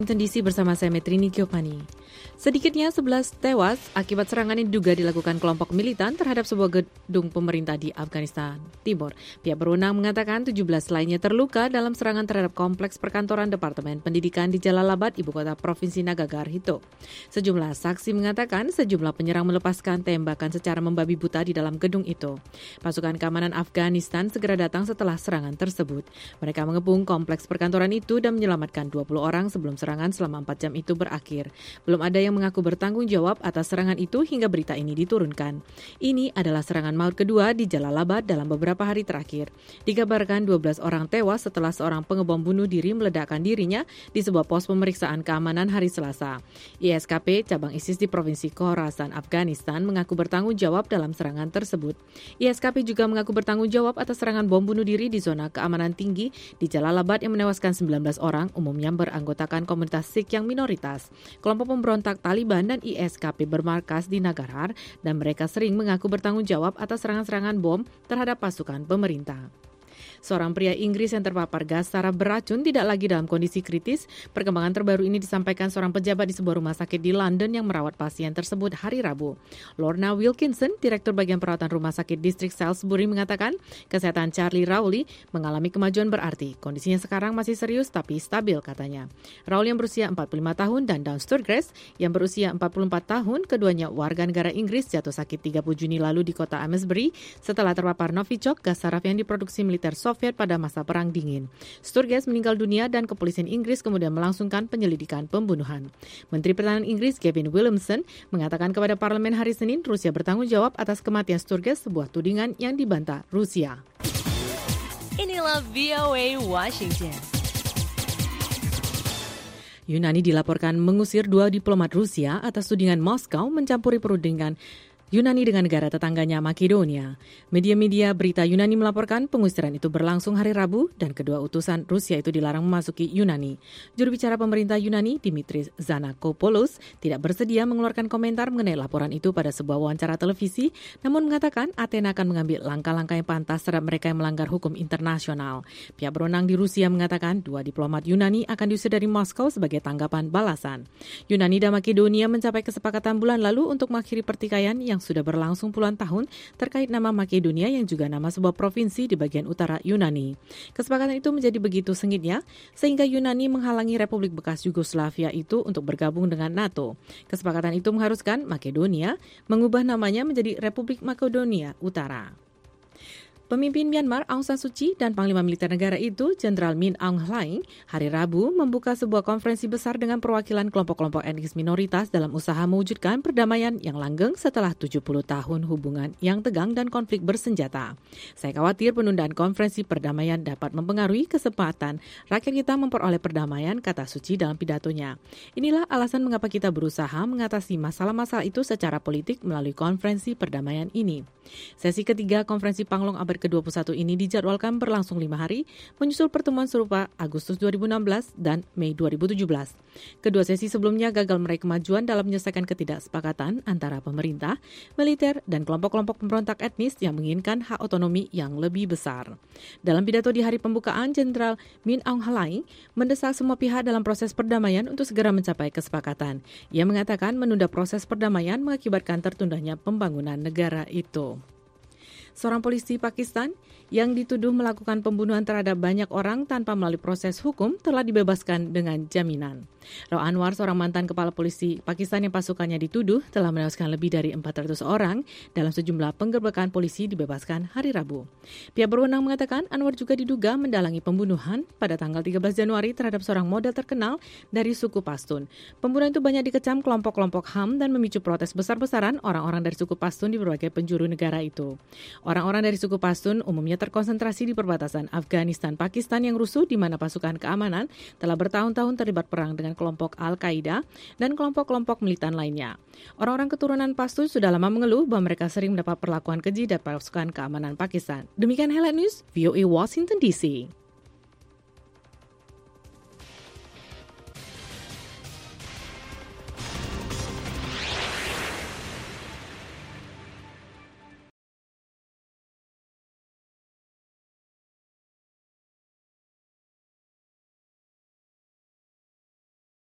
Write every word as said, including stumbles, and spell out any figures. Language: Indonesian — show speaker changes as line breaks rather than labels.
Washington D C bersama saya Metrini Giovanni. Sedikitnya sebelas tewas akibat serangan yang diduga dilakukan kelompok militan terhadap sebuah gedung pemerintah di Afghanistan Timur. Pihak berwenang mengatakan tujuh belas lainnya terluka dalam serangan terhadap kompleks perkantoran Departemen Pendidikan di Jalalabad, ibu kota Provinsi Nagarhar. Sejumlah saksi mengatakan sejumlah penyerang melepaskan tembakan secara membabi buta di dalam gedung itu. Pasukan keamanan Afghanistan segera datang setelah serangan tersebut. Mereka mengepung kompleks perkantoran itu dan menyelamatkan dua puluh orang sebelum serangan selama empat jam itu berakhir. Belum ada yang mengaku bertanggung jawab atas serangan itu hingga berita ini diturunkan. Ini adalah serangan maut kedua di Jalalabad dalam beberapa hari terakhir. Dikabarkan dua belas orang tewas setelah seorang pengebom bunuh diri meledakkan dirinya di sebuah pos pemeriksaan keamanan hari Selasa. I S K P, cabang ISIS di Provinsi Khorasan, Afghanistan, mengaku bertanggung jawab dalam serangan tersebut. I S K P juga mengaku bertanggung jawab atas serangan bom bunuh diri di zona keamanan tinggi di Jalalabad yang menewaskan sembilan belas orang, umumnya beranggotakan komunitas Sikh yang minoritas. Kelompok pemberontak Taliban dan I S K P bermarkas di Nagarhar dan mereka sering mengaku bertanggung jawab atas serangan-serangan bom terhadap pasukan pemerintah. Seorang pria Inggris yang terpapar gas saraf beracun tidak lagi dalam kondisi kritis. Perkembangan terbaru ini disampaikan seorang pejabat di sebuah rumah sakit di London yang merawat pasien tersebut hari Rabu. Lorna Wilkinson, Direktur Bagian Perawatan Rumah Sakit Distrik Salisbury, mengatakan kesehatan Charlie Rowley mengalami kemajuan berarti. Kondisinya sekarang masih serius tapi stabil, katanya. Rowley yang berusia empat puluh lima tahun dan Dawn Sturgess yang berusia empat puluh empat tahun, keduanya warga negara Inggris, jatuh sakit tiga puluh Juni lalu di kota Amesbury setelah terpapar Novichok, gas saraf yang diproduksi militer Soviet pada masa Perang Dingin. Sturgess meninggal dunia dan kepolisian Inggris kemudian melangsungkan penyelidikan pembunuhan. Menteri Pertahanan Inggris Gavin Williamson mengatakan kepada parlemen hari Senin Rusia bertanggung jawab atas kematian Sturgess, sebuah tudingan yang dibantah Rusia.
Inilah V O A Washington.
Yunani dilaporkan mengusir dua diplomat Rusia atas tudingan Moskow mencampuri perundingan Yunani dengan negara tetangganya Makedonia. Media-media berita Yunani melaporkan pengusiran itu berlangsung hari Rabu dan kedua utusan Rusia itu dilarang memasuki Yunani. Juru bicara pemerintah Yunani, Dimitris Zanakopoulos, tidak bersedia mengeluarkan komentar mengenai laporan itu pada sebuah wawancara televisi, namun mengatakan Athena akan mengambil langkah-langkah yang pantas terhadap mereka yang melanggar hukum internasional. Pihak berwenang di Rusia mengatakan dua diplomat Yunani akan diusir dari Moskow sebagai tanggapan balasan. Yunani dan Makedonia mencapai kesepakatan bulan lalu untuk mengakhiri pertikaian yang sudah berlangsung puluhan tahun terkait nama Makedonia yang juga nama sebuah provinsi di bagian utara Yunani. Kesepakatan itu menjadi begitu sengitnya sehingga Yunani menghalangi Republik bekas Yugoslavia itu untuk bergabung dengan NATO. Kesepakatan itu mengharuskan Makedonia mengubah namanya menjadi Republik Makedonia Utara. Pemimpin Myanmar Aung San Suu Kyi dan Panglima Militer Negara itu, Jenderal Min Aung Hlaing, hari Rabu membuka sebuah konferensi besar dengan perwakilan kelompok-kelompok etnis minoritas dalam usaha mewujudkan perdamaian yang langgeng setelah tujuh puluh tahun hubungan yang tegang dan konflik bersenjata. Saya khawatir penundaan konferensi perdamaian dapat mempengaruhi kesempatan rakyat kita memperoleh perdamaian, kata Suu Kyi dalam pidatonya. Inilah alasan mengapa kita berusaha mengatasi masalah-masalah itu secara politik melalui konferensi perdamaian ini. Sesi ketiga konferensi Panglong abad ke dua puluh satu ini dijadwalkan berlangsung lima hari, menyusul pertemuan serupa Agustus dua ribu enam belas dan Mei dua ribu tujuh belas. Kedua sesi sebelumnya gagal meraih kemajuan dalam menyelesaikan ketidaksepakatan antara pemerintah, militer, dan kelompok-kelompok pemberontak etnis yang menginginkan hak otonomi yang lebih besar. Dalam pidato di hari pembukaan, Jenderal Min Aung Hlaing mendesak semua pihak dalam proses perdamaian untuk segera mencapai kesepakatan. Ia mengatakan menunda proses perdamaian mengakibatkan tertundanya pembangunan negara itu. Seorang polisi Pakistan yang dituduh melakukan pembunuhan terhadap banyak orang tanpa melalui proses hukum telah dibebaskan dengan jaminan. Raw Anwar, seorang mantan kepala polisi Pakistan yang pasukannya dituduh telah menewaskan lebih dari empat ratus orang dalam sejumlah penggerbekan polisi, dibebaskan hari Rabu. Pihak berwenang mengatakan Anwar juga diduga mendalangi pembunuhan pada tanggal tiga belas Januari terhadap seorang model terkenal dari suku Pashtun. Pembunuhan itu banyak dikecam kelompok-kelompok H A M dan memicu protes besar-besaran orang-orang dari suku Pashtun di berbagai penjuru negara itu. Orang-orang dari suku Pashtun umumnya terkonsentrasi di perbatasan Afghanistan-Pakistan yang rusuh, di mana pasukan keamanan telah bertahun-tahun terlibat perang dengan kelompok Al-Qaeda dan kelompok-kelompok militan lainnya. Orang-orang keturunan Pashtun sudah lama mengeluh bahwa mereka sering mendapat perlakuan keji dari pasukan keamanan Pakistan. Demikian Highlight News, V O A Washington D C.